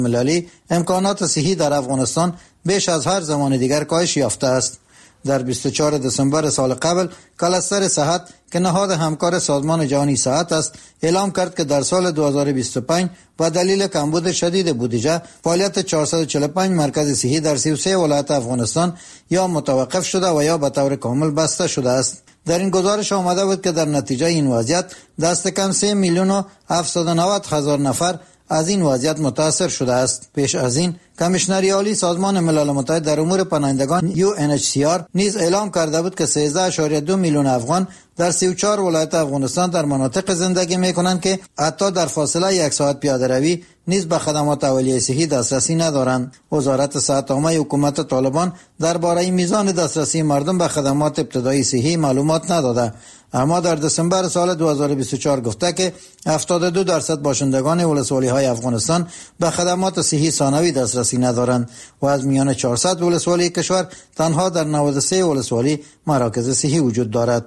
مللی امکانات صحی در افغانستان بیش از هر زمان دیگر کاهش یافته است. در 24 دسامبر سال قبل کلستر صحت که نهاد همکار سازمان جهانی صحت است اعلام کرد که در سال 2025 با دلیل کمبود شدید بودجه فعالیت 445 مرکز صحی در 33 ولایت افغانستان یا متوقف شده و یا به طور کامل بسته شده است. در این گزارش آمده بود که در نتیجه این وضعیت دست کم 3,790,000 نفر از این وضعیت متاثر شده است. پیش از این کمیشنر عالی سازمان ملل متحد در امور پناهندگان UNHCR نیز اعلام کرده بود که 13.2 میلیون افغان در 34 ولایت افغانستان در مناطق زندگی می‌کنند که حتی در فاصله 1 ساعت پیاده روی نیز به خدمات اولیه صحی دسترسی ندارند. وزارت صحت عامه حکومت طالبان درباره میزان دسترسی مردم به خدمات ابتدایی صحی معلومات نداده، اما در دسامبر سال 2024 گفته که 72% باشندگان ولسوالی‌های افغانستان به خدمات صحی ثانوی دسترسی ندارند و از میان 400 ولسوالی کشور تنها در 93 ولسوالی مراکز صحی وجود دارد.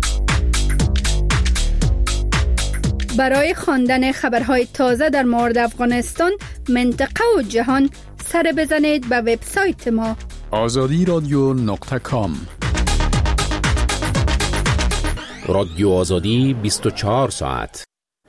برای خواندن خبرهای تازه در مورد افغانستان، منطقه و جهان سر بزنید به وبسایت ما azadiradio.com. رادیو آزادی 24 ساعت.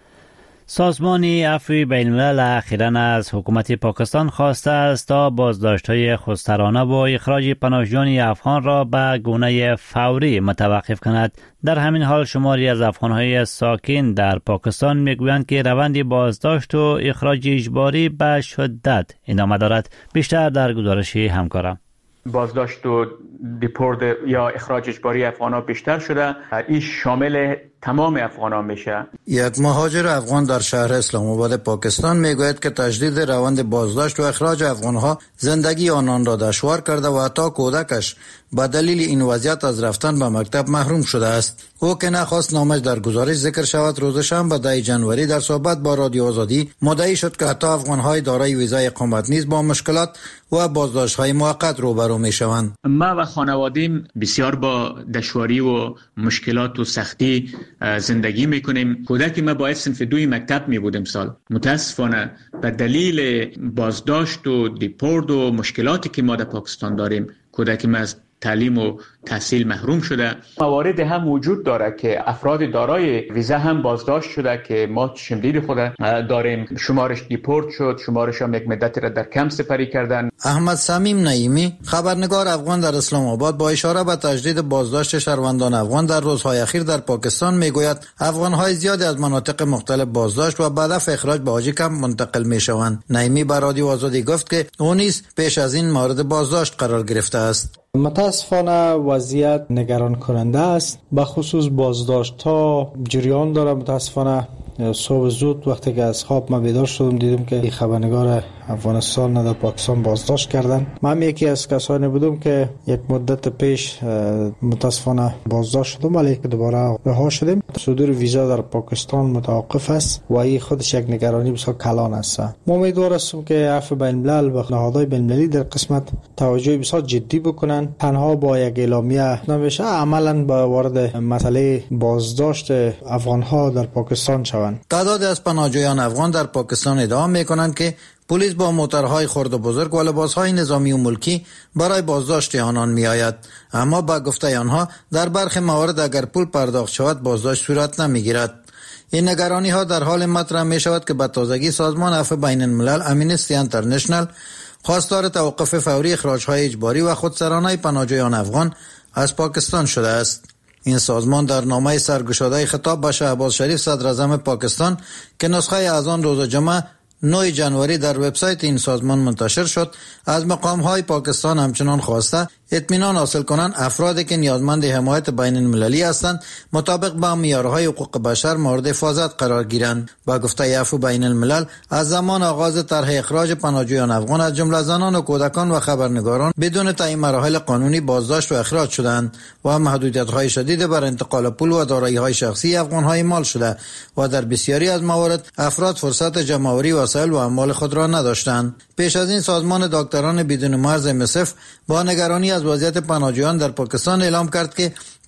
سازمان عفو بین الملل اخیراً از حکومت پاکستان خواسته است تا بازداشت‌های خودسرانه و اخراج پناهجویان افغان را به گونه فوری متوقف کند. در همین حال شماری از افغان‌های ساکن در پاکستان میگویند که روند بازداشت و اخراج اجباری به شدت ادامه دارد. بیشتر در گزارش همکارم. بازداشت و دیپورت یا اخراج اجباری افغان‌ها بیشتر شده. این شامل تمام افغانان میشه. یک مهاجر افغان در شهر اسلام آباد پاکستان میگوید که تجدید روند بازداشت و اخراج افغانها زندگی آنان را دشوار کرده و حتی کودکش به دلیل این وضعیت از رفتن به مکتب محروم شده است. او که نخواست نامش در گزارش ذکر شود، روز شنبه 10 جنوری در صحبت با رادیو آزادی مدعی شد که حتی افغانهای دارای ویزای اقامت نیز با مشکلات و بازداشت‌های موقت روبرو میشوند. ما و خانواده‌ام بسیار با دشواری و مشکلات و سختی زندگی میکنیم. کودکی ما باید صنف 2 مکتب می بودیم سال. متاسفانه به دلیل بازداشت و دیپورت و مشکلاتی که ما در پاکستان داریم، کودکی ما از تعلیم و تحصیل محروم شده. موارد هم وجود داره که افراد دارای ویزا هم بازداشت شده که ما شمدید خود داریم. شمارش دیپورت شد، شمارش هم یک مدتی را در کمپ سپری کردن. احمد صمیم نعیمی، خبرنگار افغان در اسلام آباد، با اشاره به تجدید بازداشت شهروندان افغان در روزهای اخیر در پاکستان میگوید افغان‌های زیادی از مناطق مختلف بازداشت و بعد از اخراج به حاجی کمپ منتقل میشوند. نعیمی به رادیو آزادی گفت که او نیز پیش از این مورد بازداشت قرار گرفته است. متاسفانه وضعیت نگران کننده است. به خصوص بازداشت ها جریان داره. متاسفانه صبح زود وقتی که از خواب ما بیدار شدم دیدم که خبرنگار افغانستان در پاکستان بازداشت کردن. من یکی از کسانی بودم که یک مدت پیش متاسفانه بازداشت شدم، ولی که دوباره رها شدیم. صدور ویزا در پاکستان متوقف است و این خودش یک نگرانی بسیار کلان است. ما امیدوار هستم که عفو بین الملل و نهادهای بین المللی در قسمت توجه بسیار جدی بکنن. تنها با یک اعلامیه نمیشه عملاً با وارد مسئله بازداشت افغان‌ها در پاکستان شوند. تعداد از پناهجویان افغان در پاکستان ادعا می‌کنند که پلیس با موتورهای خرد و بزرگ و لباسهای نظامی و ملکی برای بازداشت آنان می‌آید، اما با گفته آنها در برخی موارد اگر پول پرداخت شود بازداشت صورت نمی‌گیرد. این نگرانی‌ها در حال مطرح می‌شود که به تازگی سازمان عفو بین الملل امنستی اینترنشنال خواستار توقف فوری اخراج‌های اجباری و خودسرانه پناهجویان افغان از پاکستان شده است. این سازمان در نامه سرگشاده خطاب به شهباز شریف صدر اعظم پاکستان که نسخه از آن روز جمعه 9 جنوری در وبسایت این سازمان منتشر شد، از مقام‌های پاکستان همچنان خواسته اطمینان حاصل کنند افرادی که نیازمند حمایت بین المللی هستند مطابق با معیارهای حقوق بشر مورد حفاظت قرار گیرند. با گفته عفو بین الملل از زمان آغاز طرح اخراج پناهجویان افغان از جمله زنان و کودکان و خبرنگاران بدون تعیین مراحل قانونی بازداشت و اخراج شدند و محدودیت‌های شدید بر انتقال پول و دارایی‌های شخصی افغان‌های مال شده و در بسیاری از موارد افراد فرصت جمع‌آوری وسایل و اموال خود را نداشتند. پیش از این سازمان دکتران بدون مرز MSF با نگرانی از وضعیت پناهجویان در پاکستان اعلام کرد که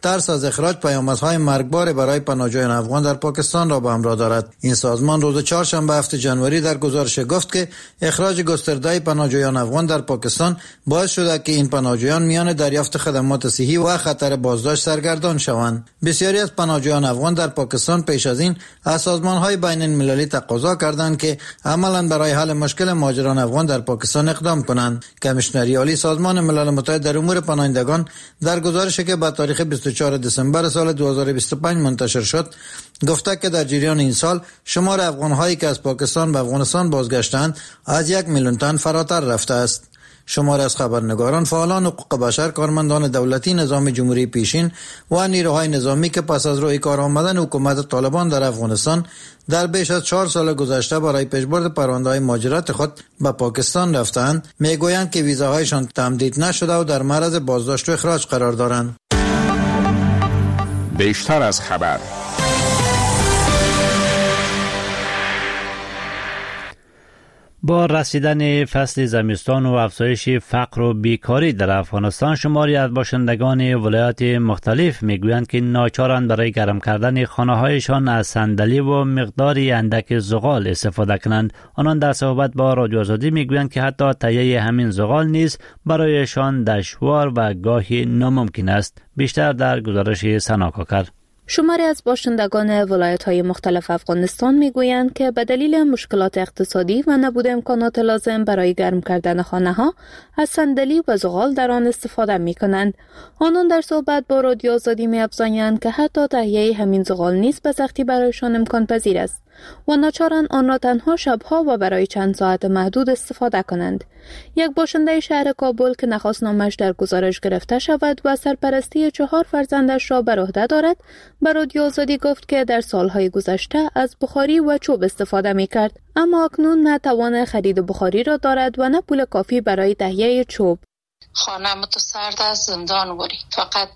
ترس از اخراج پیامدهای مرگبار برای پناهجویان افغان در پاکستان را به همراه دارد. این سازمان روز چهارشنبه 7 جنوری در گزارش گفت که اخراج گسترده پناهجویان افغان در پاکستان باعث شده که این پناهجویان میان دریافت خدمات صحی و خطر بازداشت سرگردان شوند. بسیاری از پناهجویان افغان در پاکستان پیش از این از سازمان‌های بین المللی تقاضا کردند که عملاً برای حل مشکل مهاجران افغان در پاکستان اقدام کنند. کمیشنری عالی سازمان ملل متحد در امور پناهندگان در گزارشی که به تاریخ 24 دسامبر سال 2025 منتشر شد گفته که در جریان این سال شمار افغان‌هایی که از پاکستان به افغانستان بازگشتند از 1 میلیون تن فراتر رفته است. شمار از خبرنگاران، فعالان حقوق بشر، کارمندان دولتی، نظام جمهوری پیشین و نیروهای نظامی که پس از روی کار آمدن حکومت طالبان در افغانستان در بیش از 4 سال گذشته برای پیشبرد پرونده‌های مهاجرت خود به پاکستان رفتند، میگویند که ویزاهایشان تمدید نشده و در معرض بازداشت و اخراج قرار دارند. بیشتر از خبر. با رسیدن فصل زمستان و افزایش فقر و بیکاری در افغانستان، شماری از باشندگان ولایات مختلف میگویند که ناچارند برای گرم کردن خانه‌هایشان از صندلی و مقداری اندک زغال استفاده کنند. آنان در صحبت با رادیو آزادی میگویند که حتی تهیه همین زغال نیز برایشان دشوار و گاهی ناممکن است. بیشتر در گزارش سنا کاکر. شماری از باشندگان ولایت‌های مختلف افغانستان میگویند که به دلیل مشکلات اقتصادی و نبود امکانات لازم برای گرم کردن خانه‌ها از صندلی و زغال در آن استفاده می‌کنند. آنان در صحبت با رادیو آزادی می‌افزایند که حتی تهیه همین زغال نیز به سختی برایشان امکان پذیر است و ناچارند آن را تنها شب‌ها و برای چند ساعت محدود استفاده کنند. یک باشنده شهر کابل که نخواست نامش در گزارش گرفته شود و سرپرستی 4 فرزندش را بر عهده دارد، به رادیو آزادی گفت که در سالهای گذشته از بخاری و چوب استفاده می‌کرد، اما اکنون نه توان خرید بخاری را دارد و نه پول کافی برای تهیه چوب. خانه متسرد از زندان وری، فقط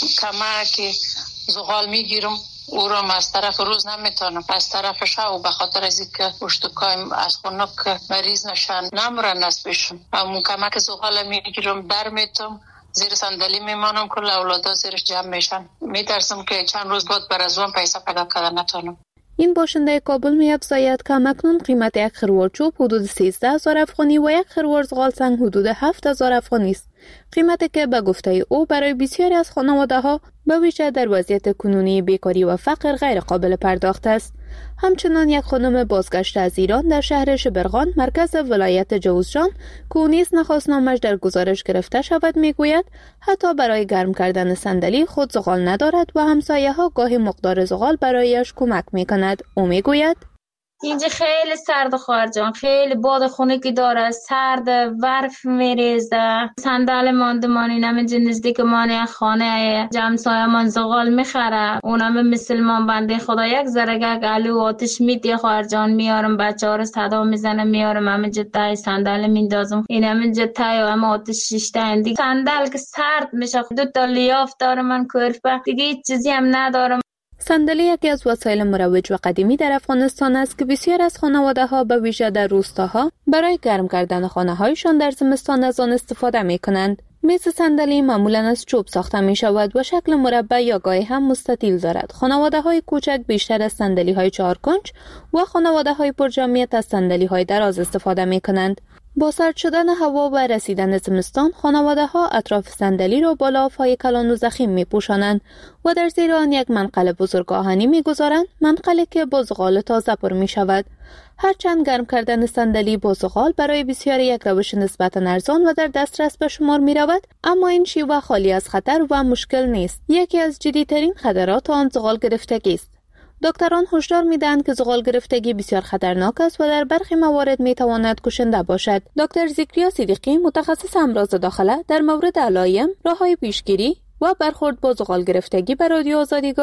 کمک زغال میگیرم، او را از طرف روز نمیتونم، از طرف شب به خاطر از اینکه پشتکایم از خنک مریض نشن نمرن از پیشم. همون کمک زغال میگیرم در میتم، زیر صندلی میمانم که اولادا زیرش جمع میشن. میترسم که چند روز بعد بر از اون پیسه پیدا کردن نتونم. این باشنده کابل می‌افزاید که اکنون قیمت یک خروار چوب حدود 13,000 افغانی و یک خروار زغال سنگ حدود 7,000 افغانی است. قیمتی که به گفته او برای بسیاری از خانواده‌ها به ویژه در وضعیت کنونی بیکاری و فقر غیر قابل پرداخت است. همچنان یک خانم بازگشته از ایران در شهر شبرغان مرکز ولایت جوزجان که او نیز نخواست نامش در گزارش گرفته شود میگوید حتی برای گرم کردن صندلی خود زغال ندارد و همسایه‌ها گاهی مقدار زغال برایش کمک میکند. او میگوید اینجا خیلی سرد خواهر جان، خیلی باد خنکی داره، سرد، برف میریزه. صندل ماندمانی نمیجه نزدیک مانی خانه جمسایه من زغال میخره، اونم مسلمان بنده خدا یک ذره گلو آتش میدی خواهر جان، میارم بچه ها رو صدا میزنه میارم همینجا تای صندل میندازم، این همینجا تای و هم آتش شیشته اندی صندل که سرد میشه. 2 تا لیاف دارم من کرفه دیگه هیچ چیزی هم ندارم. صندلی یکی از وسایل مروج و قدیمی در افغانستان است که بسیار از خانواده‌ها به ویژه در روستاها برای گرم کردن خانه‌هایشان در زمستان از آن استفاده می‌کنند. میز صندلی معمولاً از چوب ساخته می‌شود و شکل مربع یا گاهی هم مستطیل دارد. خانواده‌های کوچک بیشتر از صندلی‌های 4 کنج و خانواده‌های پرجمعیت از صندلی‌های دراز استفاده می‌کنند. با سرد شدن هوا و رسیدن زمستان، خانواده‌ها اطراف صندلی را با لاف‌های کلان و ضخیم می‌پوشانند و در زیر آن یک منقل بزرگ آهنی می‌گذارند، منقلی که با زغال تازه پر می‌شود. هرچند گرم کردن صندلی با زغال برای بسیاری یک روش نسبتاً ارزان و در دسترس به شمار می‌رود، اما این شیوه خالی از خطر و مشکل نیست. یکی از جدی‌ترین خطرات آن زغال گرفتگی است. دکتران هشدار می‌دهند که زغال گرفتگی بسیار خطرناک است و در برخی موارد می‌تواند کشنده باشد. دکتر ذکریا صدیقی متخصص امراض داخله در مورد علائم، راه‌های پیشگیری و برخورد با زغال گرفتگی به رادیو آزادی گفت: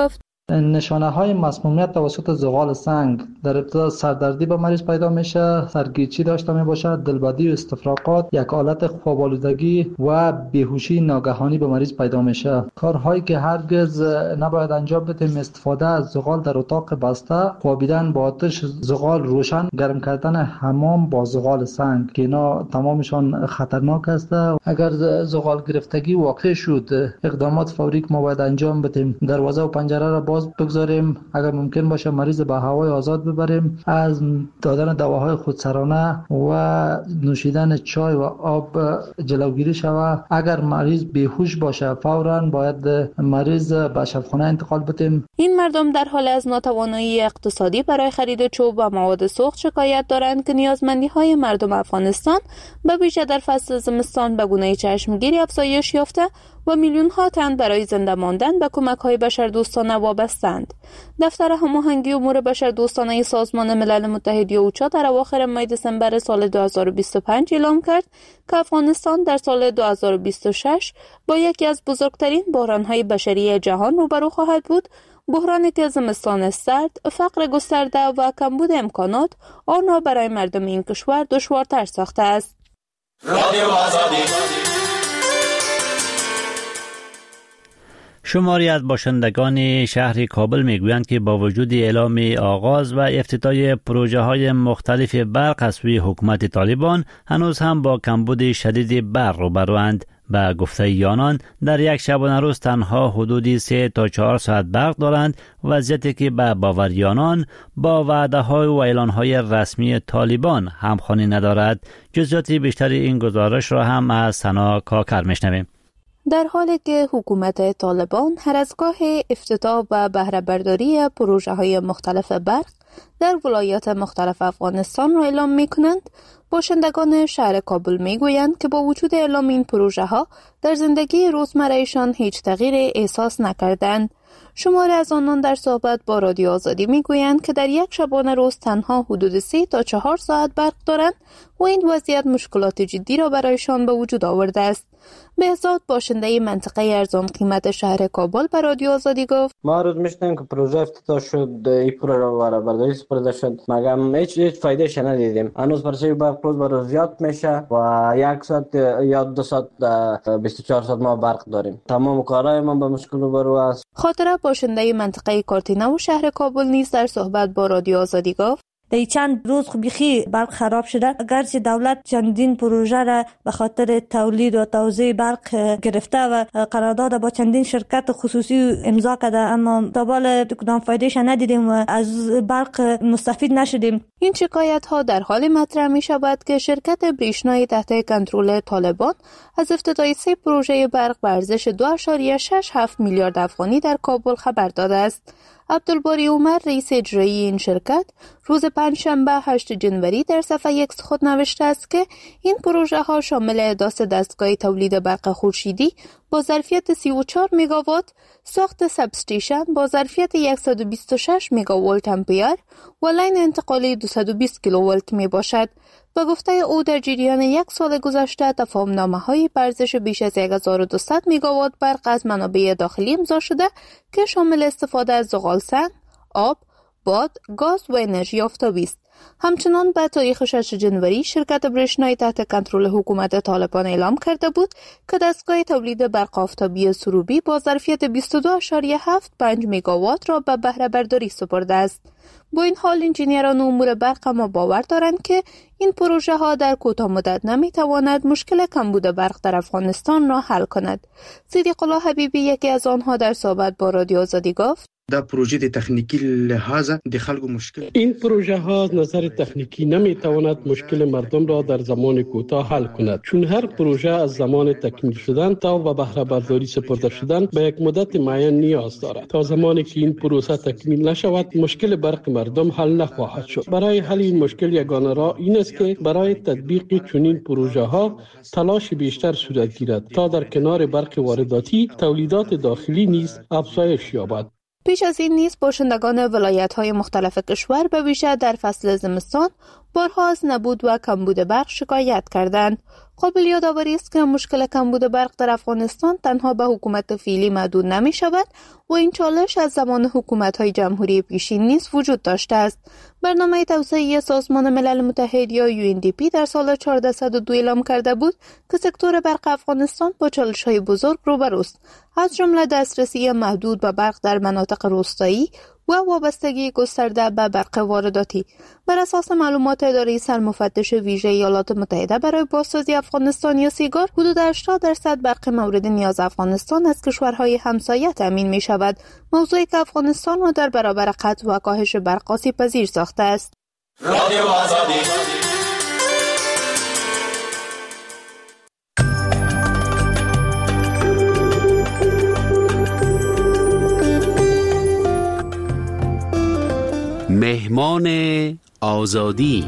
نشانه های مسمومیت توسط زغال سنگ در ابتدا سردردی به مریض پیدا میشه، سرگیجی داشته میباشد، دلبدی و استفراغات، یک حالت خواب‌آلودگی و بیهوشی ناگهانی به مریض پیدا میشه. کارهایی که هرگز نباید انجام بدیم: استفاده از زغال در اتاق بسته، خوابیدن با آتش زغال روشن، گرم کردن حمام با زغال سنگ که اینا تمامشان خطرناک است. اگر زغال گرفتگی واقع شد، اقدامات فوری که ما باید انجام بدیم: دروازه و پنجره را باز بگذاریم، اگر ممکن باشه مریض به هوای آزاد ببریم، از دادن دواهای خودسرانه و نوشیدن چای و آب جلوگیری شود. اگر مریض بیهوش باشه فوراً باید مریض به شفاخانه انتقال بدیم. این مردم در حال از ناتوانی اقتصادی برای خرید چوب و مواد سوخت شکایت دارند که نیازمندی‌های مردم افغانستان به ویژه در فصل زمستان به گونه چشمگیری افزایش یافته و میلیون‌ها تن برای زنده ماندن به کمک‌های بشردوستانه وابسته‌اند. دفتر هماهنگی امور بشردوستانه سازمان ملل متحد اوچا در اواخر ماه دسامبر سال 2025 اعلام کرد که افغانستان در سال 2026 با یکی از بزرگترین بحران‌های بشری جهان روبرو خواهد بود، بحرانی که زمستان سرد، فقر گسترده و کمبود امکانات آن را برای مردم این کشور دشوارتر ساخته است. شماری از باشندگان شهر کابل میگویند که با وجود اعلام آغاز و افتتاح پروژه های مختلف برق از سوی حکومت طالبان هنوز هم با کمبود شدید برق روبروند. به گفته آنان در یک شبانه روز تنها حدود 3 تا 4 ساعت برق دارند، وضعیتی که به باور آنان با وعده های و اعلان های رسمی طالبان همخوانی ندارد. جزئیات بیشتر این گزارش را هم از سنا کاکر میشنویم. در حالی که حکومت طالبان هر از گاه افتتاح و بهره برداری پروژه های مختلف برق در ولایات مختلف افغانستان را اعلام می کنند، باشندگان شهر کابل می گویند که با وجود اعلام این پروژه ها در زندگی روزمرهشان هیچ تغییر احساس نکردند. شماری از آنان در صحبت با رادیو آزادی می گویند که در یک شبانه روز تنها حدود 3 تا 4 ساعت برق دارند و این وضعیت مشکلات جدی را برایشان به وجود آورده است. بهزاد باشنده منطقه ارزان قیمت شهر کابل به رادیو آزادی گفت: ما روز میشنیم که پروژه افتتاح شد، این پروژه برداری سپرده شد، مگم هیچ فایدهش ندیدیم. هنوز پرسه برق روز به روز زیاد میشه و 1 ساعت یا 2 ساعت 24 ساعت ما برق داریم. تمام کارهای ما به مشکل روبرو است. خاطره باشنده منطقه کارتینا و شهر کابل نیز در صحبت با رادیو آزادی گفت: در چند روز بیخی برق خراب شده، اگرچه دولت چندین پروژه را به خاطر تولید و توزیع برق گرفته و قرارداد با چندین شرکت خصوصی امضا کرده، اما تا بالا کدام فایدهش ندیدیم و از برق مستفید نشدیم. این شکایت ها در حال مطرح می شود که شرکت بریشنای تحت کنترل طالبان از افتتاح 3 پروژه برق به ارزش 2.67 میلیارد افغانی در کابل خبر داده است. عبدالباری عمر رئیس اجرایی این شرکت روز پنجشنبه 8 جنوری در صفحه X خود نوشته است که این پروژه ها شامل احداث دستگاه تولید برق خورشیدی با ظرفیت 34 مگاوات، ساخت سبستیشن با ظرفیت 126 مگاولت امپیر و لاین انتقالی 220 کیلوولت می باشد. با گفته او در جریان 1 سال گذشته تفاهم‌نامه‌های به ارزش بیش از 1200 مگاوات برق از منابع داخلی امضا شده که شامل استفاده از زغالسنگ، آب، باد، گاز و انرژی آفتابی است. همچنان به تاریخ 6 جنوری شرکت بریشنای تحت کنترل حکومت طالبان اعلام کرده بود که دستگاه تولید برق آفتابی سروبی با ظرفیت 22.75 مگاوات را به بهره برداری سپرده است. با این حال انجینیران امور برق ما باور دارند که این پروژه ها در کوتاه مدت نمی تواند مشکل کمبود برق در افغانستان را حل کند. صدیق الله حبیبی یکی از آنها در صحبت با رادیو آزادی گفت: دا پروژه د تکنیکی لحاظ د خلکو مشکل، این پروژه ها از نظر تکنیکی نمی تواند مشکل مردم را در زمان کوتاه حل کند، چون هر پروژه از زمان تکمیل شدن تا و بهره برداری سپرده شدن به یک مدت معین نیاز دارد. تا زمانی که این پروسه تکمیل نشود مشکل برق مردم حل نخواهد شد. برای حل این مشکل یگانه راه این است که برای تطبیق چنین پروژه ها تلاش بیشتر صورت گیرد تا در کنار برق وارداتی تولیدات داخلی نیز افزایش یابد. پیش از این نیز باشندگان ولایت‌های مختلف کشور به ویژه در فصل زمستان بارها از نبود و کمبود برق شکایت کردند. قابل یادآوری است که مشکل کمبود برق در افغانستان تنها به حکومت فعلی محدود نمی شود و این چالش از زمان حکومت‌های جمهوری پیشین نیز وجود داشته است. برنامه توسعه سازمان ملل متحد یا UNDP در سال 1402 اعلام کرده بود که سکتور برق افغانستان با چالش‌های بزرگ روبروست، از جمله دسترسی محدود به برق در مناطق روستایی و وابستگی گسترده به برق وارداتی. بر اساس معلومات اداره سرمفتش ویژه ایالات متحده برای بازسازی افغانستان یا سیگار، حدود 80% برق مورد نیاز افغانستان از کشورهای همسایه تامین می شود، موضوعی که افغانستان را در برابر قطع و کاهش برق آسیب‌پذیر ساخته است. رادیو آزادی. مهمان آزادی.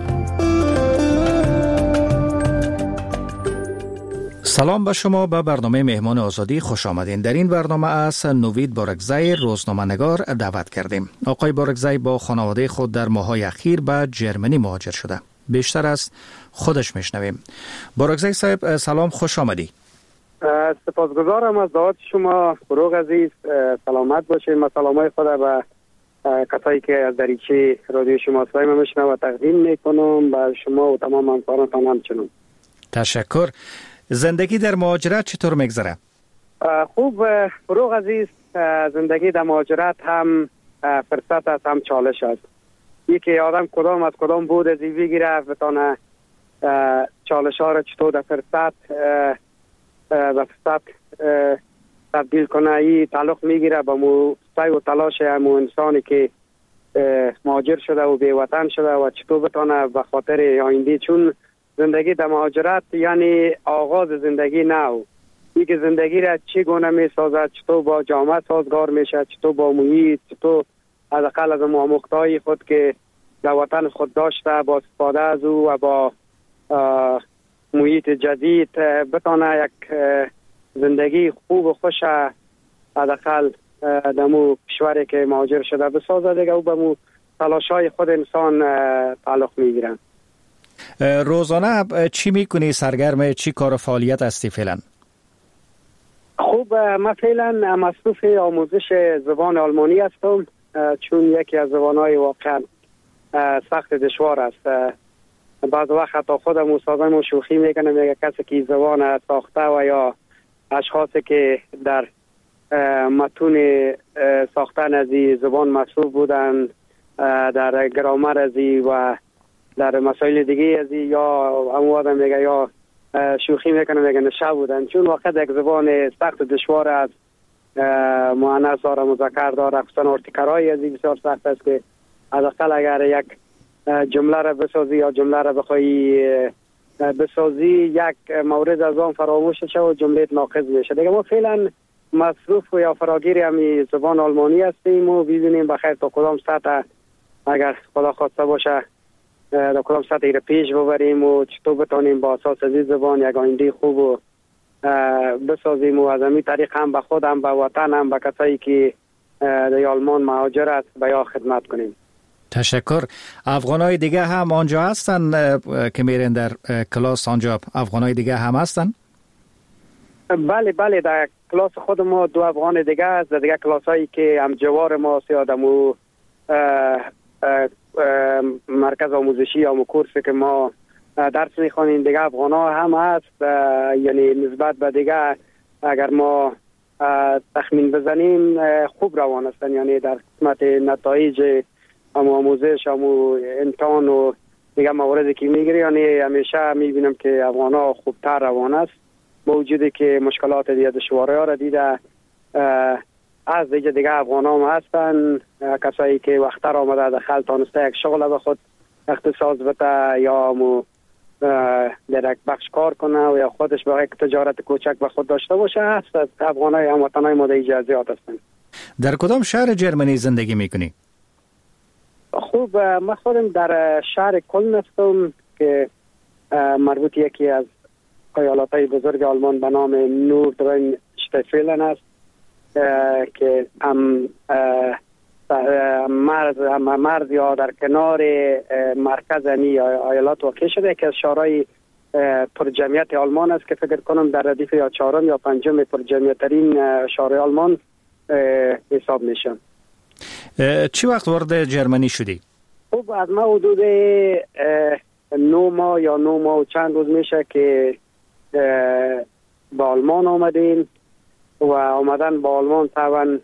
سلام به شما، به برنامه مهمان آزادی خوش آمدین. در این برنامه از نوید بارکزی روزنامه‌نگار دعوت کردیم. آقای بارکزی با خانواده خود در ماه‌های اخیر به جرمنی مهاجر شده. بیشتر از خودش میشنویم. بارکزی صاحب سلام، خوش آمدی. سپاسگزارم از دعوت شما. فروغ عزیز، سلامت باشید. من سلامای خود به کسایی که از دریچه رادیو شما صدای من میشنوند و تقدیم میکنم به شما و تمام همکارانتان همچنین. تشکر. زندگی در مهاجرت چطور میگذره؟ خوب فروغ عزیز، زندگی در مهاجرت هم فرصت است هم چالش است. یکی آدم کدام از کدام بود از این بگیره بتانه چالش ها را چطور در فرصت به فرصت تبدیل کنه. این تعلق میگیره با سعی و تلاش همو انسانی که مهاجر شده و بی وطن شده و چطور بتانه به خاطر آینده، چون زندگی در مهاجرت یعنی آغاز زندگی نو. اینکه زندگی را چگونه میسازد، چطور با جامعه سازگار میشه، چطور با محیط، چطور حداقل از مقطعی خود که در وطن خود داشته با استفاده از او و با محیط جدید بتانه یک زندگی خوب و خوش حداقل دمو کشوری که مهاجر شده بسازه دیگه. او به مو تلاشای خود انسان تعلق میگیرن. روزانه چی میکنی؟ سرگرم چی کار و فعالیت هستی فعلا؟ خوب، من فعلا مصروف آموزش زبان آلمانی هستم، چون یکی از زبانهای واقعا سخت دشوار است. بعض وقت حتی خودم استادم شوخی میکنه، میگه کسی که زبان ساخته و یا اشخاصی که در متون ساختن از این زبان مصروف بودن، در گرامر از این و در مسائل دیگه از این، یا همون آدم میگه یا شوخی میکنه میگه نشه بودن، چون وقت یک زبان سخت دشوار است. مؤنث داره، مذکر داره، خصوصا ارتکارهای از این بسیار سخت است که حداقل اگر یک جمله را بسازی یا جمله را بخوایی بسازی یک مورد از آن فراموش شه و جمله ناقص میشه دیگه. ما فعلا مصروف و یا فراگیر همی زبان آلمانی هستیم و ببینیم بخیر تا کدام سطح اگر خدا خواسته باشه در کدام سطحی را پیش ببریم و چطور بتانیم با اساس از این زبان یک آینده خوب و بسازیم و از همین طریق هم به خود هم به وطن هم به کسایی که در آلمان مهاجر است به یا خدمت کنیم. تشکر. افغانای دیگه هم آنجا هستن که میرن در کلاس آنجا؟ افغانای دیگه هم هستن؟ بله در کلاس خود ما 2 افغان دیگه است. در دیگه کلاس هایی که هم جوار ما سیادمو مرکز آموزشی یا کورسی که ما درس میخوانیم دیگه افغان ها هم هست. یعنی نسبت به دیگه اگر ما تخمین بزنیم خوب روان هستن، یعنی در قسمت نتایج آموزش امتحان و دیگه مواردی که میگیری، یعنی همیشه میبینم که افغان ها خوبتر روان است، با وجودی که مشکلات دیگه دشواری ها را دیده از دیگه افغان ها هم هستن. کسایی که وقتر آمده دخل تانسته یک شغل به خود اختصاص بده یا در یک بخش کار کنه و یا خودش به یک تجارت کوچک به خود داشته باشه هست. از افغان های هموطن های ما در اجازیات هستن. در کدام شهر جرمنی زندگی میکنی؟ خوب، من خودم در شهر کلن هستم که مربوط یکی از ایالت‌های بزرگ آلمان به نام نوردراین شتفیلن است که هم مرز یا در کنار مرکز ایالات واقع شده، که از شهرهای پر جمعیت آلمان است که فکر کنم در ردیف یا 4 یا 5 پر جمعیت ترین شهر آلمان حساب میشم. چی وقت وارد جرمنی شدی؟ خب از ما حدود 9 ماه یا 9 ماه و چند روز میشه که با آلمان آمدیم و آمدن با آلمان طبعا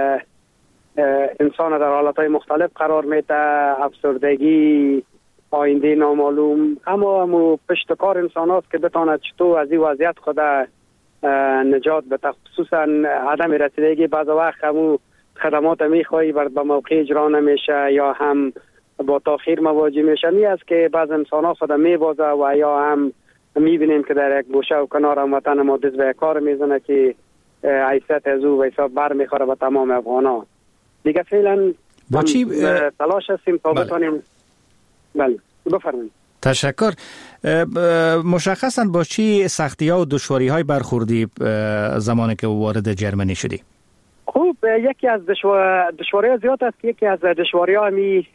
انسان در حالتهای مختلف قرار میده، افسردگی، آینده نامعلوم، اما پشت کار انسان هاست که بتاند چطور از این وضعیت خود نجات بده. خصوصا عدم رسیدگی بعض وقت همو خدمات میخوایی به موقع اجرا نمیشه یا هم با تاخیر مواجه میشه. می است که بعض انسان ها خود میبازه و یا هم میبینیم که در یک گوشه و کنار هموطن ما دست به کار میزنه که حیثیت از او و حساب بر میخوره به تمام افغان ها. دیگه فعلا با چی تلاش هستیم تا بتانیم. بله بفرمایید. تشکر. مشخصا با چی سختی ها و دشواری های برخوردی زمانی که وارد جرمنی شدی؟ خوب، یکی از دشواری زیاد است. یکی از دشواری ها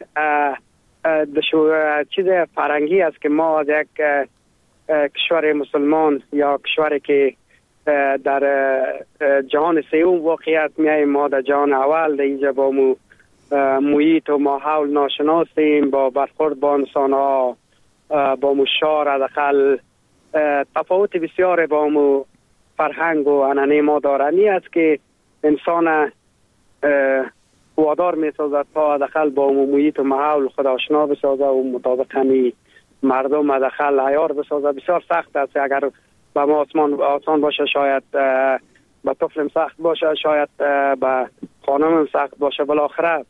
چیز فرنگی است که ما از یک کشور مسلمان یا کشوری که در جهان سوم واقعیت میاییم، ما در جهان اول در اینجا با محیط و ماحول ناشناسیم، با برخورد با انسان ها، با مشار حداقل تفاوت بسیار با فرهنگ و عنعنه ما دارنی است که انسان وادار می سازد تا حداقل با محیط و ماحول خود آشنا بسازد و مطابق همی مردم حداقل عیار بسازد. بسیار سخت است. اگر با ما آسان باشه شاید با طفلم سخت باشه، شاید با خانمم سخت باشه، بالاخره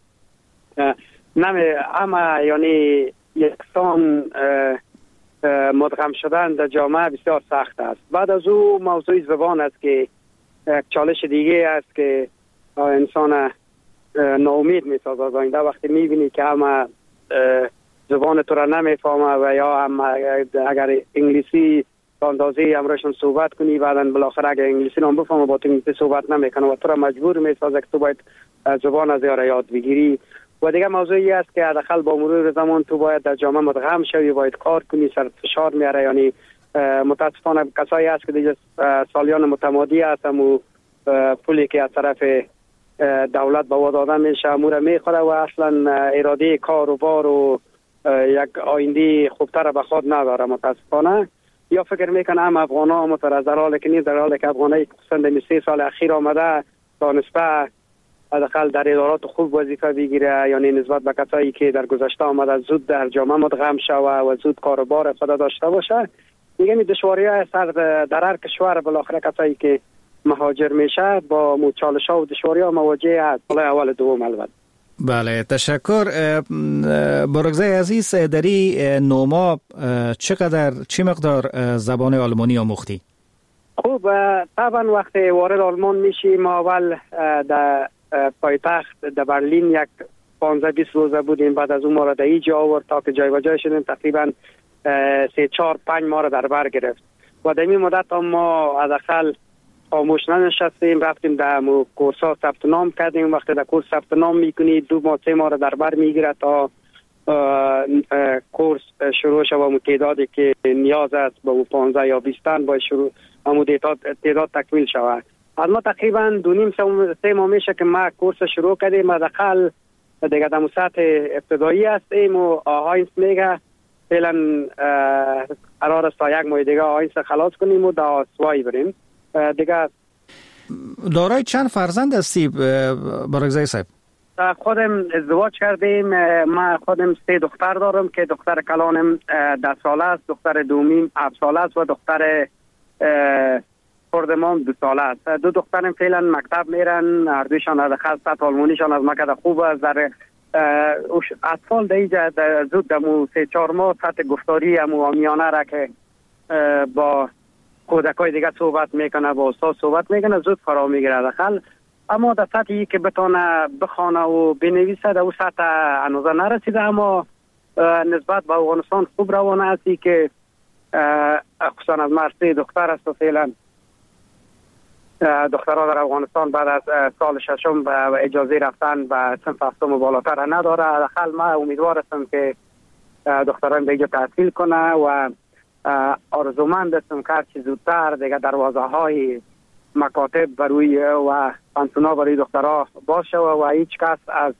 اما یعنی یکسان مدغم شدن در جامعه بسیار سخت است. بعد از او موضوع زبان است که یک چالش دیگه است که انسان ناامید میسازد. آینده وقتی میبینی که همه زبان تو را نمیفهمه و یا هم اگر انگلیسی اندازه امرشون صحبت کنی، بعدن بالاخره اگر انگلیسی رو بفهمه با تو انگلیسی صحبت نمیکنه و تو را مجبور میسازه که تو باید زبان از یاد بگیری. و دیگه موضوعی است که حداقل با مرور زمان تو باید در جامعه مدغم شوی، باید کار کنی، سر فشار میاره. یعنی متاسفانه کسایی است که دیگه سالیان متمادی است و پولی که از طرف دولت به وعده داده میشه امور میخوره و اصلا اراده کار و بار و یک آینده خوبتر به خود نداره متاسفانه. یا فکر میکنه هم افغانا مترز در حالی که نیست، در حالی که افغانایی که 3 سال اخیر آمده دانسته حداقل در ادارات خوب وظیفه بگیره، یعنی نسبت به کسایی که در گذشته آمده زود در جامعه مدغم شوه و زود کاروبار خود داشته باشه. دیگه می دشواری‌های سر در هر کشور بالاخره کسایی که مهاجر میشه با چالش‌ها و دشواری‌ها مواجه است. اول دوم البته. بله تشکر. بارگزای عزیز، دری نوما چه مقدار زبان آلمانی آموختی؟ خوب، طبعا وقتی وارد آلمان میشی ما اول در پایتخت در برلین یک 15-20 روزه بودیم. بعد از اون ما را در اینجا آورد تا که جای و جای شدیم. تقریبا 3-4-5 ماه را در بر گرفت و در این مدت ما حداقل خاموش ننشستیم، رفتیم در کورس‌ها ثبت نام کردیم. وقتی در کورس ثبت نام میکنی 2 ماه 3 ماه را در بر میگیره تا کورس شروع شد و تعدادی که نیاز است با 15 یا 20 تن باید شروع تعداد تکمیل شود. از ما تقریبا 2.5-3 ماه میشه که ما کورس شروع کردیم. حداقل دیگه در سطح ابتدایی هستیم و آهاینس میگه فعلا قرار است تا 1 ماه دیگه آهاینس خلاص کنیم و در آسوایی بریم دیگه. دارای چند فرزند هستی بارگزای صاحب؟ خودم ازدواج کردیم. من خودم 3 دختر دارم که دختر کلانم 10 ساله است، دختر دومیم 7 ساله است و دختر خردمان 2 ساله است. 2 دخترم فعلا مکتب میرن، هر دویشان از خاصت آلمانیشان از مکتب خوب است. در اطفال در اینجا زود دمو 3-4 ماه سطح گفتاری آمیانه را که با کودکای دیگه صحبت میکنه، با استاد صحبت میکنه، زود فرا میگیره داخل. اما در سطحی که بتونه بخونه و بنویسه در اون سطح هنوز نرسیده، اما نسبت به افغانستان خوب روانه هستی که خصوصا از مرسی دختر است و فعلا دخترها در افغانستان بعد از سال 6 و اجازه رفتن به صنف 7 بالاتر نداره. داخل ما امیدوار هستم که دختران به اینجا تحصیل کنه و آرزومند هستم که هرچی زودتر دیگه دروازه های مکاتب بروی و پانسونا برای دخترها باز شود و هیچ کس از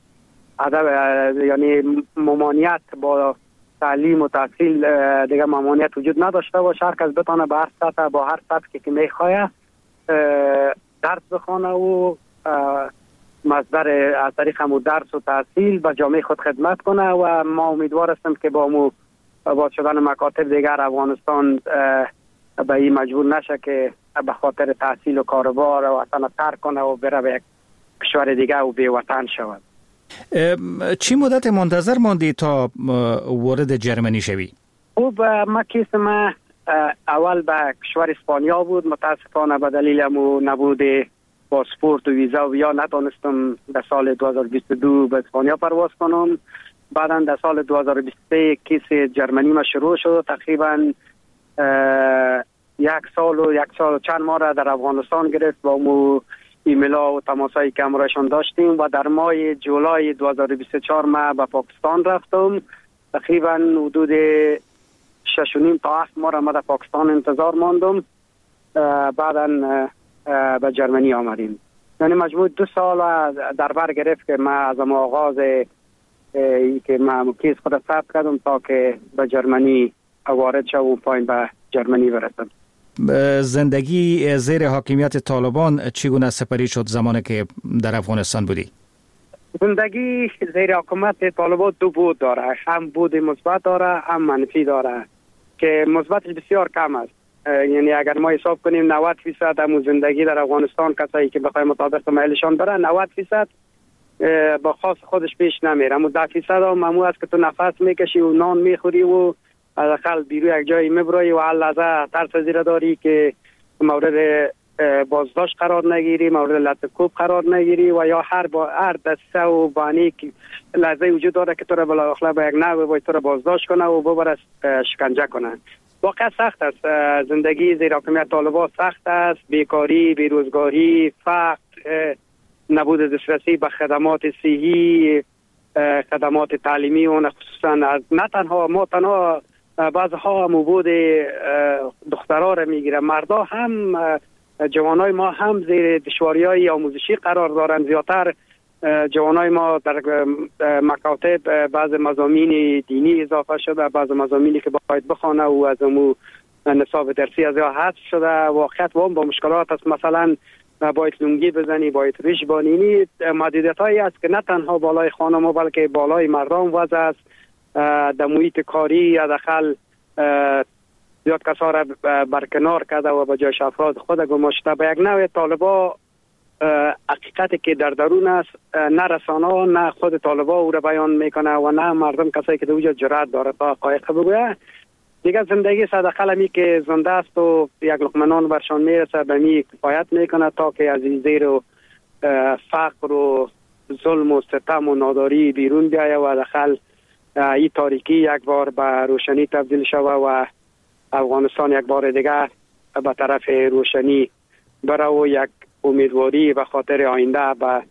یعنی ممانعت با تعلیم و تحصیل دیگه ممانعت وجود نداشته باشه. هر کس بتونه به هر سطح با هر سطحی که میخواه درس بخونه و مصدر از طریق همون درس و تحصیل به جامعه خود خدمت کنه و ما امیدوار هستم که با باز شدن مکاتب دیگر افغانستان به این مجبور نشه که به خاطر تحصیل و کاروبار و وطن ترک کنه و بره به یک کشور دیگه و بی وطن شود. چی مدت منتظر ماندی تا وارد جرمنی شوی؟ خوب ما کیس ما اول به کشور اسپانیا بود، متاسفانه به دلیل نبود پاسپورت و ویزا و یا نتونستم در سال 2022 به اسپانیا پرواز کنم. بعدا در سال 2023 کیس جرمنی ما شروع شد. تقریبا یک سال و چند ماه را در افغانستان گرفت با مو ایمیل ها و تماسایی که همراهشان داشتیم و در ماه جولای 2024 ما به پاکستان رفتم. تقریبا حدود 6.5 تا 7 ماه را ما در پاکستان انتظار ماندم. بعدا به جرمنی آمدیم. یعنی مجموع 2 سال در بر گرفت که ما از آغاز که ما کیس خود ثبت کردم تا که به جرمنی وارد شدم و پایین به جرمنی برسم. زندگی زیر حاکمیت طالبان چگونه سپری شد زمانی که در افغانستان بودی؟ زندگی زیر حکومت طالبان 2 بود داره، هم بود مثبت داره هم منفی داره که مثبتش بسیار کم است. یعنی اگر ما حساب کنیم 90% همون زندگی در افغانستان کسایی که بخوای مطابق میلشان بره 90% با خاص خودش پیش نمیره. اما 10% هم همون است که تو نفس میکشی و نان میخوری و حداقل بیرون یک جایی میبری و هر لحظه ترس زیر داری که مورد بازداشت قرار نگیری، مورد لطکوب قرار نگیری و یا هر دسته و بانی که لحظه وجود داره که تو را بلاخره به یک نوع باید تو را بازداشت کنه و ببره شکنجه کنه. واقعا سخت است. زندگی زیر حکومت طالبان سخت است. بیکاری، بیروزگاری، فقر، نبود دسترسی به خدمات صحی، خدمات تعلیمی و خصوصا نه تنها بعضها مبود دخترها را میگیره، مردا هم جوانای ما هم زیر دشواری‌های آموزشی قرار دارند. زیادتر جوانای ما در مکاتب بعض مضامین دینی اضافه شده، بعض مضامینی که باید بخونه و از امو نصاب درسی از حذف شده. واقعیت با مشکلات است. مثلا باید لنگی بزنی، باید ریش بانینی، محدودیت هایی است که نه تنها بالای خانم بلکه بالای مردم وضع است. در محیط کاری حداقل زیاد کسا را برکنار کرده و به جایش افراد خود گماشته. به یک نوع طالبا حقیقتی که در درون است نه رسانه نه خود طالبا او را بیان میکنه و نه مردم کسایی که در وجود جرأت داره تا حقایق بگویه. دیگه زندگی صدقه می که زنده است و یک لقمه نان برشان میرسه به می کفایت میکنه تا که از این زیر و فقر و ظلم و ستم و ناداری بیرون بیایه و داخل این تاریکی یک بار به روشنی تبدیل شوه و افغانستان یک بار دیگه به طرف روشنی بره و یک امیدواری به خاطر آینده به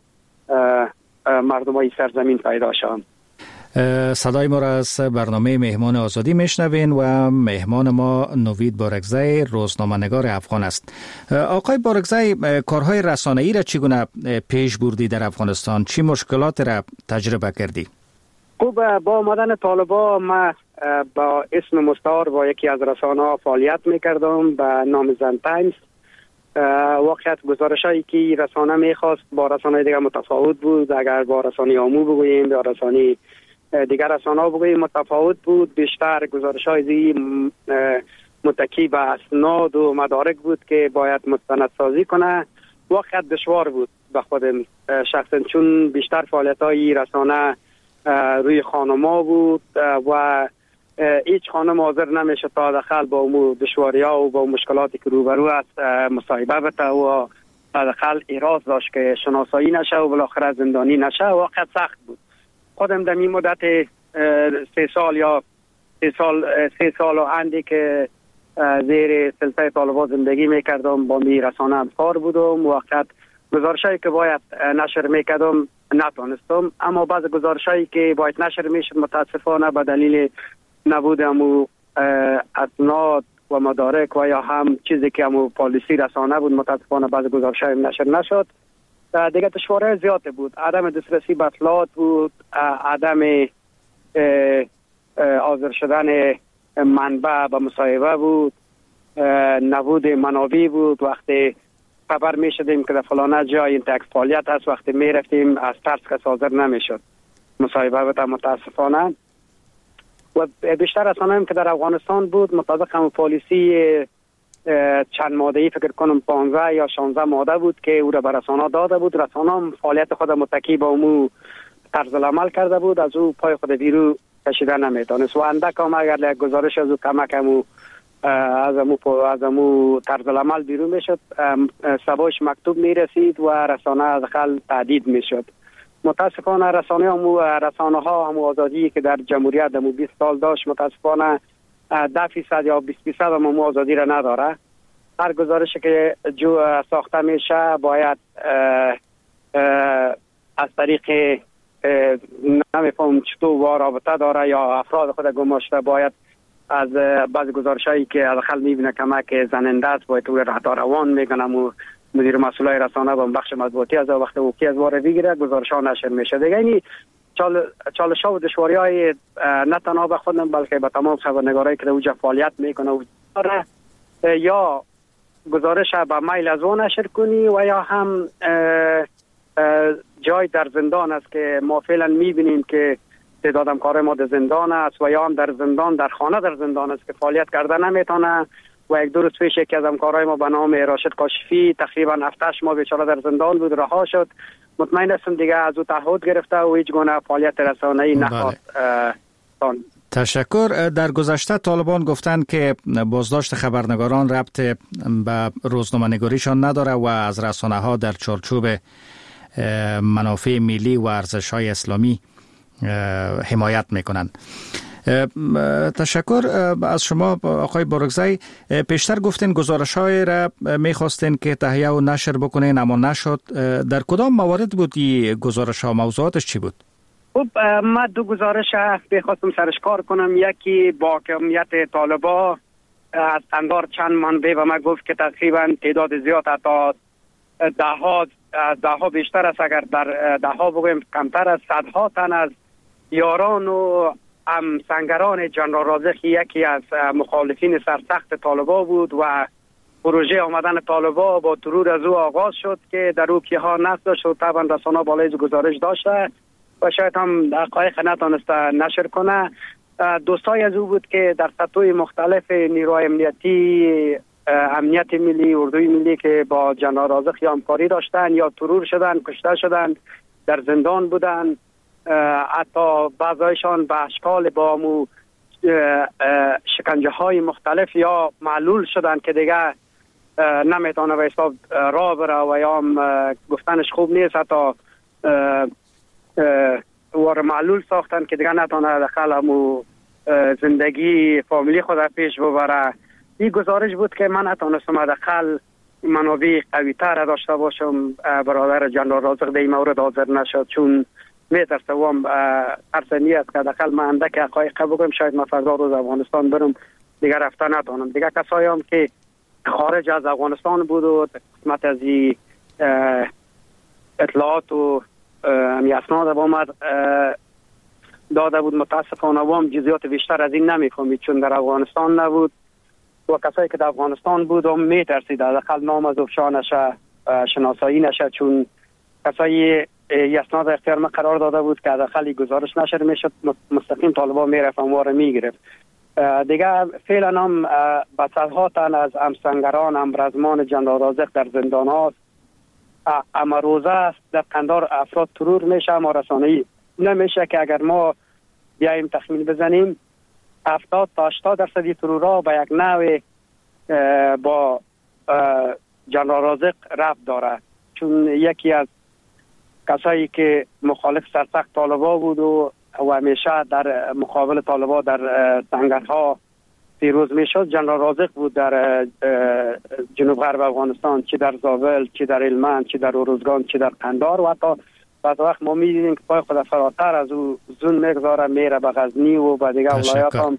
مردمای سرزمین پیدا شوند. صدای ما را از برنامه مهمان آزادی میشنوین و مهمان ما نوید بارکزی روزنامه‌نگار افغان است. آقای بارکزی، کارهای رسانه‌ای را چگونه پیش بردی در افغانستان؟ چی مشکلات را تجربه کردی؟ خوب، با آمدن طالبان ما با اسم مستعار با یکی از رسانه‌ها فعالیت میکردم به نام زن تایمز. واقعیت گزارشایی که رسانه میخواست با رسانه دیگر متفاوت بود. اگر با رسانه آمو بگوییم یا رسانه دیگر رسانه بگوییم متفاوت بود. بیشتر گزارش‌های زی متکی به اسناد و مدارک بود که باید مستندسازی کنه. واقعیت دشوار بود به خودم شخصا، چون بیشتر فعالیت‌های رسانه روی خانم‌ها بود و هیچ خانم حاضر نمیشه تا داخل با امور دشواری‌ها و با مشکلاتی که روبرو است مصاحبه بده و داخل ایراز داشت که شناسایی نشه و بالاخره زندانی نشه. واقعا سخت بود. خودم در این مدت 3 سال و اندی که زیر سلطه طالبان زندگی میکردم با می رسانه همکار بودم. واقعا گزارشایی که باید نشر میکردم اما بعض گزارشایی که باید نشر میشد متاسفانه به دلیل نبود امو اسناد و مدارک و یا هم چیزی که همون پالیسی رسانه بود متاسفانه بعض گزارش‌های نشر نشد. دیگه دشواری زیاد بود، عدم دسترسی به اطلاعات بود، عدم حاضر شدن منبع و مصاحبه بود، نبود منابع بود. وقتی خبر می شدیم که در فلانه جای این تک فعالیت هست، وقتی می رفتیم از ترس که حاضر نمی شد مصاحبه بود. متاسفانه و بیشتر رسانه هم که در افغانستان بود مطابق هم پالیسی چند ماده‌ای فکر کنم 15 یا 16 ماده بود که او را به رسانه داده بود. رسانه هم فعالیت خود متکی به امو طرز العمل کرده بود، از او پای خود بیرو کشیده نمیتونست و اندک هم اگر گزارش از او کمک همو از امو طرز العمل بیرون میشد سبایش مکتوب میرسید و رسانه از خل تهدید میشد. متاسفانه رسانه ها همو آزادی که در جمهوریت همو 20 سال داشت متاسفانه 10% یا 20% همو آزادی را نداره. هر گزارشی که ساخته میشه باید از طریق نمیفهم چطور رابطه داره یا افراد خود گماشته باید از بعض گزارشایی که از خل میبینه کمک زننده است باید او رهتا روان میکنم و مدیر مسئولای رسانه با بخش مطبوعاتی از وقت اوکی از واره بگیره گزارش ها نشر میشه. دیگه اینی چالش ها و دشواری های نه تنها به خودم بلکه به تمام خبرنگارایی که در اوجا فعالیت میکنه و یا گزارش به میل از اون نشر کنی و یا هم جای در زندان است که ما فعلا میبینیم که تعداد همکار ما در زندان است و یا هم در زندان در خانه در زندان است که فعالیت کرده نمیتونه. و یک دو روز پیش یکی از همکارای ما به نام راشد کاشفی تقریبا 7-8 ماه بیچاره در زندان بود، رها شد. مطمئن هستم دیگه از او تعهد گرفته و هیچ گونه فعالیت رسانه‌ای نخواهد. تشکر. در گذشته طالبان گفتند که بازداشت خبرنگاران ربط به روزنامه‌نگاریشان نداره و از رسانه‌ها در چارچوب منافع ملی و ارزش‌های اسلامی حمایت میکنند. تشکر از شما آقای بارگزی. پیشتر گفتین گزارش‌های را می‌خواستین که تهیه و نشر بکنین اما نشد. در کدام موارد بود این گزارش‌ها؟ موضوعاتش چی بود؟ خب من دو گزارش بخواستم سرش کار کنم. یکی با حاکمیت طالبان از تندار چند منبع و من گفت که تقریبا تعداد زیاد تا ده ها بیشتر است، اگر در ده ها بگویم کمتر است، صدها تن از یاران و سنگران جنرال رازق یکی از مخالفین سرسخت طالبان بود و پروژه آمدن طالبان با ترور از او آغاز شد که در او کیها نصب داشت و طبعا رسانه بالای گزارش داشته و شاید هم حقایق نتونسته نشر کنه. دوستای از او بود که در سطوح مختلف نیروهای امنیتی، امنیت ملی، اردوی ملی که با جنرال رازق یا همکاری داشتن یا ترور شدن، کشته شدن، در زندان بودن. حتی بعضایشان به اشکال با مو شکنجه های مختلف یا معلول شدن که دیگه نمیتونه به حساب راه بره و یا هم گفتنش خوب نیست، حتی وار معلول ساختن که دیگه نتونه داخل همو زندگی فامیلی خود پیش ببره. این گزارش بود که من نتونستم داخل منابع قوی تر داشته باشم. برادر جنرال رازق در این مورد حاضر نشد چون میترسم ارسنی است که داخل من اندک حقایق بگم شاید من فردا روز افغانستان برم دیگر رفته نتونم. دیگر کسایی هم که خارج از افغانستان بود و قسمت از اطلاعات و اسناد آمد داده بود متاسفانه هم جزئیات بیشتر از این نمیفهمید چون در افغانستان نبود و کسایی که در افغانستان بود هم میترسید داخل نام از افشانش شناسایی نشه چون کسایی اسناد اختیار ما قرار داده بود که داخل گزارش نشر میشد مستقیم طالبان میرفت و میگرفت. دیگه فعلا هم به صدها تن از همسنگران همرزمان جنرال رازق در زندان هاست. اما روزه است در قندار افراد ترور میشه اما رسانه‌ای نمیشه که اگر ما بیاییم تخمین بزنیم 70 تا 80% ترورها به یک نوع با جنرال رازق ربط داره چون یکی از کسایی که مخالف سرسخت طالبان بود و همیشه در مقابل طالبان در سنگرها پیروز میشد جنرال رازق بود در جنوب غرب افغانستان، چه در زابل، چه در هلمند، چه در اروزگان، چه در قندار و حتی بعض وقت ما میدیدیم که پای خود فراتر از او زون میگذاره میره به غزنی و به دیگه ولایات هم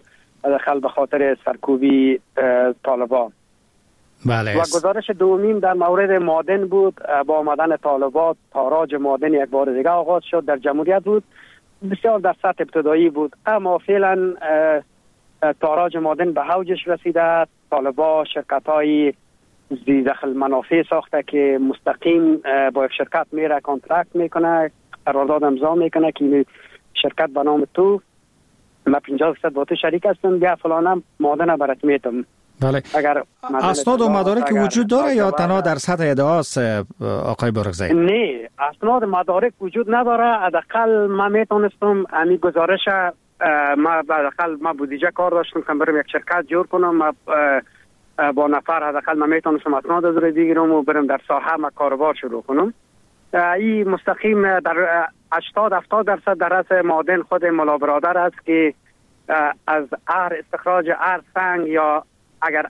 داخل به خاطر سرکوبی طالبان. بله. و گزارش دومیم در مورد معادن بود. با آمدن طالبان تاراج معادن یک بار دیگه آغاز شد در جمهوریت بود. بسیار در سطح ابتدایی بود، اما فعلا تاراج معادن به اوجش رسیده. طالبان شرکت‌های ذی دخل منافع ساخته که مستقیم با یک شرکت میره کانترکت میکنه، قرارداد امضا میکنه که شرکت به نام تو ما 50% با تو شریک هستم، بیا فلانم معادن برات میتم. بله. اگر اسناد و مدارک وجود داره یا تنها در سطح ادعاست آقای بارگزایی؟ نه، اسناد مدارک وجود نداره. حداقل ما میتونستم همین گزارش ما حداقل ما بودجه کار داشتم که برم یک شرکت جور کنم، با نفر حداقل ما میتونستم اسناد از روی بگیرم و برم در ساحه ما کاروبار شروع کنم. این مستقیم در 80-70% در رأس معادن خود ملا برادر است که از استخراج سنگ، یا اگر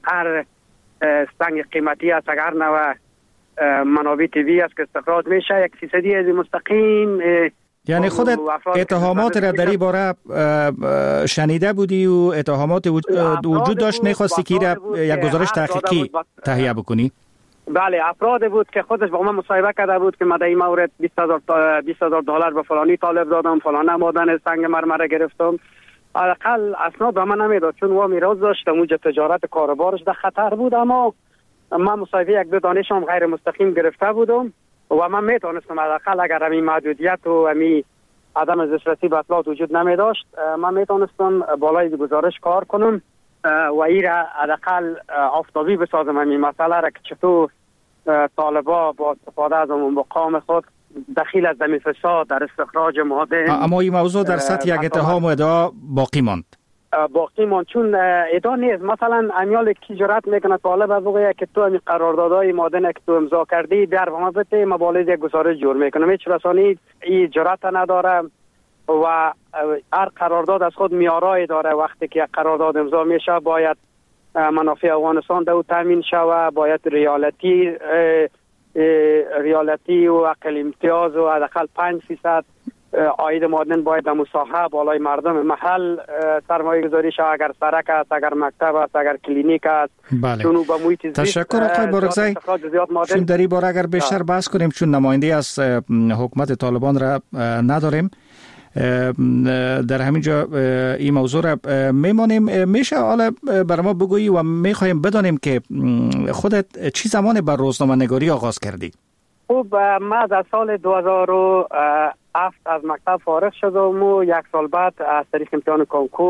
سنگ قیمتی است، اگر نوع منابع طبیعی است که استخراج میشه، 1% از مستقیم. یعنی خودت اتهامات را در این باره شنیده بودی و اتهامات وجود داشت، میخواستی که یک گزارش تحقیقی تهیه بکنی؟ بله، افراد بود که خودش با من مصاحبه کرده بود که من در این مورد $20,000 به فلانی طالب دادم، فلان معدن سنگ مرمره گرفتم. حداقل اسناد به من نمیداد چون و میراث داشتم، اونجا تجارت کاروبارش در خطر بود. اما من مصاحبه یک دو دانشم غیر مستقیم گرفته بودم و من میتونستم حداقل اگر همین محدودیت و همین عدم دسترسی به اطلاعات وجود نمی داشت، من میتونستم بالای گزارش کار کنم و این را حداقل آفتابی بسازم همین مسئله را که چطور طالبا با استفاده از مقام خود دخیل از زمین فساد در استخراج معادن. اما این موضوع در سطح یک اتهام و ادعا باقی ماند. چون ادعا نیست. مثلا امیال کی جرأت میکنه طالب بگه که تو همین قراردادهای معادن که تو امضا کردی در واسط مبالغ یک گزارش جور میکنه. هیچ رسانه‌ای این جرأت نداره و هر قرارداد از خود معیارای داره. وقتی که یک قرارداد امضا میشه باید منافع افغانستان دو تامین شوه، باید ریالتی و اقل امتیاز و حداقل 5% عاید معادن باید در مساحه بالای مردم محل سرمایه گذاری شود. اگر سرک است، اگر مکتب است، اگر کلینیک است. بله. چون به محیط زیست. تشکر آقای بارگزایی. چون در این باره اگر بیشتر بحث کنیم، چون نماینده از حکومت طالبان را نداریم، در همینجا این موضوع را میمانیم. میشه حالا بر ما بگویی و میخوایم بدانیم که خودت چی زمان بر روزنامه نگاری آغاز کردی؟ خب من در سال 2007 از مکتب فارغ شدم و یک سال بعد از طریق امتحان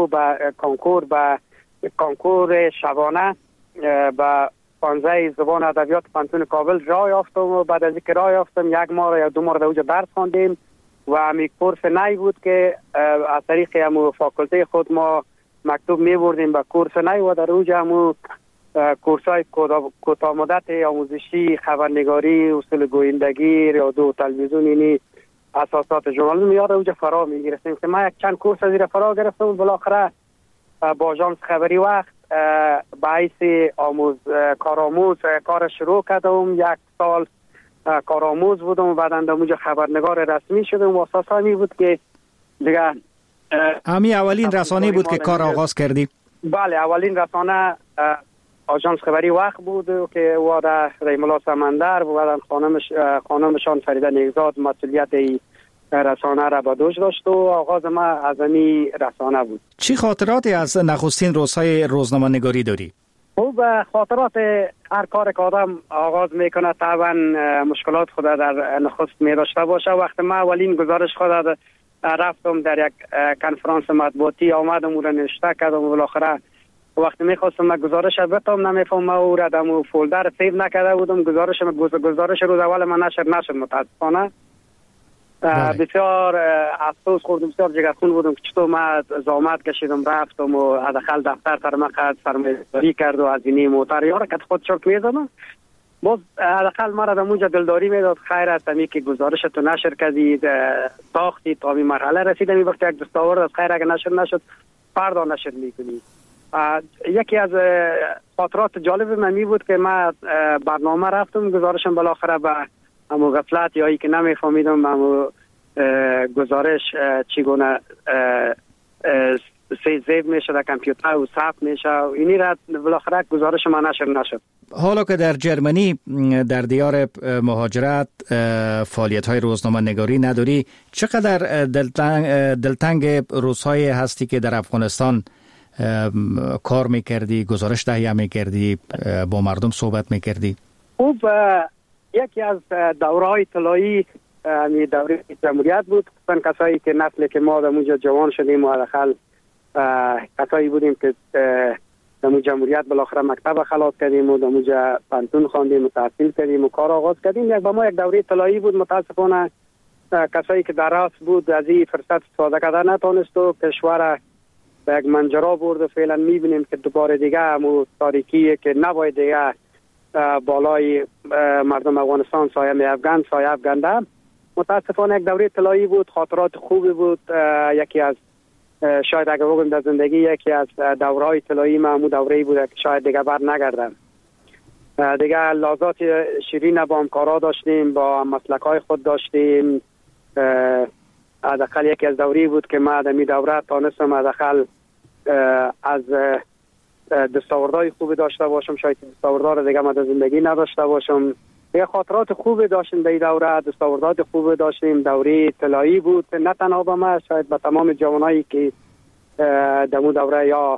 کنکور شبانه به 15 زبان ادبیات پانتون کابل راه یافتم و بعد از اینکه راه یافتم 1 ماه یا 2 ماه در اونجا درس خواندیم و همین کورس نی بود که از طریق همو فاکولته خود ما مکتوب می بردیم به کورس نی و در اونجا همو کورسای کوتاه مدت آموزشی، خبرنگاری، اصول گویندگی، رادیو و تلویزیون، یعنی اساسات ژورنالیسم یاد اونجا فرا میگرفتیم که ما یک چند کورس از این فرا گرفتم و بالاخره با آژانس خبری وقت به حیث کارآموز کار شروع کردم. 1 سال کارآموز بودم و بعدا در اونجا خبرنگار رسمی شدم و اساس همی بود که دیگه همی اولین رسانه بود که کار آغاز کردی؟ بله، اولین رسانه آژانس خبری وقت بود که وارد رحیم الله سمندر و بعدا خانمشان فریده نیکزاد مسئولیت رسانه را به دوش داشت و آغاز ما از این رسانه بود. چی خاطراتی از نخستین روزهای روزنامه نگاری داری؟ خوب، خاطرات هر کار که آدم آغاز میکنه طبعا مشکلات خود در نخست می داشته باشه. وقتی ما اولین گزارش خود رفتم در یک کنفرانس مطبوعاتی آمدم و را نوشته کردم و بالاخره وقتی میخواستم من گزارش بتم نمیفهمم او را دم فولدر سیو نکرده بودم. گزارش روز اول من نشر متاسفانه. بسیار افسوس خوردم، بسیار جگرخون بودم که چطور من زحمت کشیدم رفتم و حداقل دفتر سر مقد سرمایه‌گذاری کرد و از اینی موتر یاره که خود چرت میزدم. باز حداقل مرا در اونجا دلداری میداد خیر است همی که گزارش تو نشر کردید ساختی تا این مرحله رسیدم. این وقت یک دستاورد از خیر اگر نشر نشد فردا نشر میکنی. یکی از خاطرات جالب من بود که من برنامه رفتم گزارشم بالاخره به همو غفلت یا ای که نمیفهمیدم همو گزارش چگونه سیو میشه در کامپیوتر و ثبت میشه و اینی را بالاخره گزارش ما نشر نشد. حالا که در جرمنی در دیار مهاجرت فعالیت های روزنامه نگاری نداری، چقدر دلتنگ روزهای هستی که در افغانستان کار میکردی، گزارش تهیه میکردی، با مردم صحبت میکردی؟ خوب، یکی از دورهای طلایی دوره جمهوریت بود. کسایی که نسلی که ما در اونجا جوان شدیم و داخل کسایی بودیم که در جمهوریت بالاخره مکتب خلاص کردیم و در اونجا پانتون خواندیم و تحصیل کردیم و کار آغاز کردیم. با ما یک دوره طلایی بود. متاسفانه کسایی که در راست بود از این فرصت استفاده کردن نتونست و کشور به یک منجرا برد و فعلا میبینیم که دوباره دیگه همون تاریکیه که نباید دیگه بالای مردم افغانستان سایه افغانده. متاسفانه یک دوره طلایی بود، خاطرات خوبی بود. یکی از شاید اگر بگم در زندگی یکی از دورهای طلایی من همون دوره‌ای بود که شاید دیگه بر نگردم. دیگه لحظات شیرین با همکارا داشتیم، با مسلک‌های خود داشتیم. حداقل یکی از دوری بود که من در می دوره تانستم حداقل از دستاوردهای خوبی داشته باشم. شاید دستاوردها رو دیگه من در زندگی نداشته باشم. دیگه خاطرات خوبی داشتیم در این دوره، دستاوردات خوبی داشتیم. دوره طلایی بود نه تنها به من، شاید به تمام جوانایی که در اون دوره یا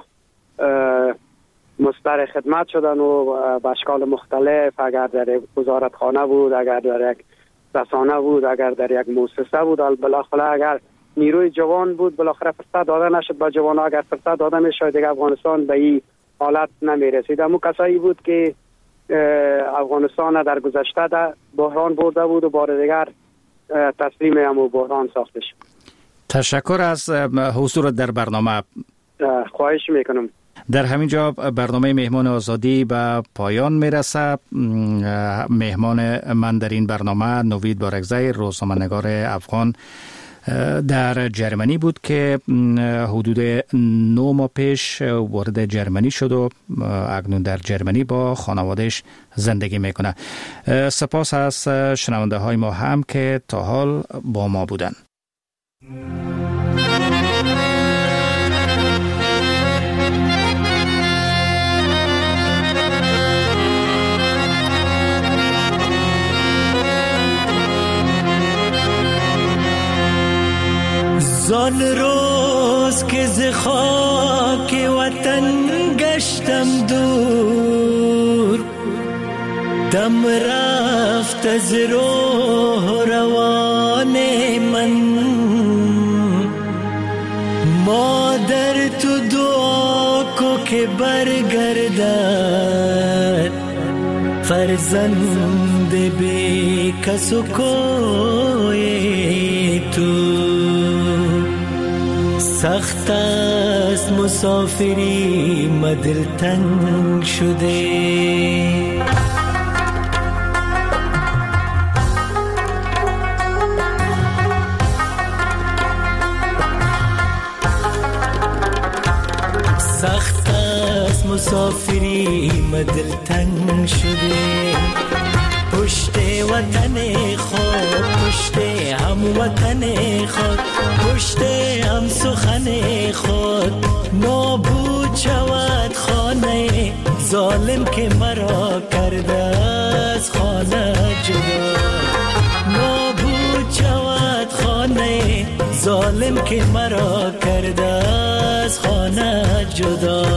مستر خدمت شدن و به اشکال مختلف، اگر در یک وزارتخانه بود، اگر در یک رسانه بود، اگر در یک مؤسسه بود، بالاخره اگر نیروی جوان بود بالاخره فرصت داده نشد به جوان. اگر فرصت داده میشد دیگه افغانستان به این حالت نمیرسید. اما کسایی بود که افغانستان در گذشته در بحران برده بود و بار دیگر تسلیم همون بحران ساخته شد. تشکر از حضور در برنامه. خواهش میکنم. در همین جا برنامه مهمان آزادی به پایان میرسه. مهمان من در این برنامه نوید بارگزای، روزنامه‌نگار افغان در جرمنی بود که حدود 9 ماه پیش وارد جرمنی شد و اکنون در جرمنی با خانوادهش زندگی میکنه. سپاس از شنونده های ما هم که تا حال با ما بودن. زان روز که ز خاک وطن گشتم دور، دم رفت از روح روان من. مادر تو دعا کو که برگردد، فرزند بی کس و کوی تو. سخت است مسافری مدل تنگ شده، سخت است مسافری مدل تنگ شده. پشت وطن خود، پشت هم وطن خود، پشت هم سخن خود. نابود شود خانه ظالم که مرا کرده از خانه جدا. نابود شود خانه ظالم که مرا کرده از خانه جدا.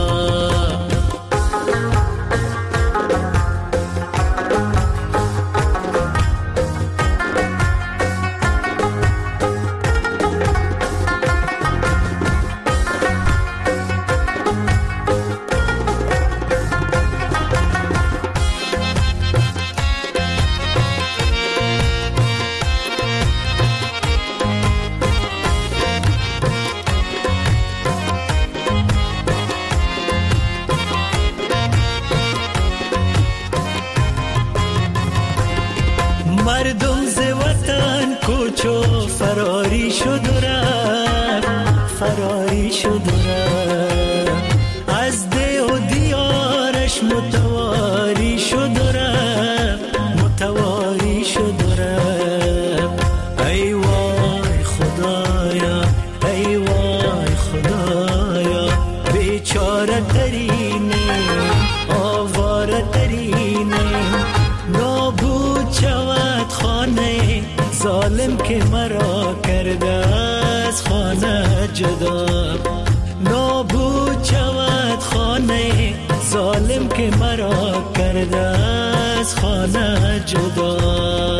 مردم ز وطن کوچو فراری شد و رفت، فراری شد و رفت. از ده و دیارش متواری شد و رفت، متواری شد و رفت. ای وای خدایا، ای وای خدایا. ظالم که مرا کرده از خانه جدا. نابود شود خانه ظالم که مرا کرده از خانه جدا.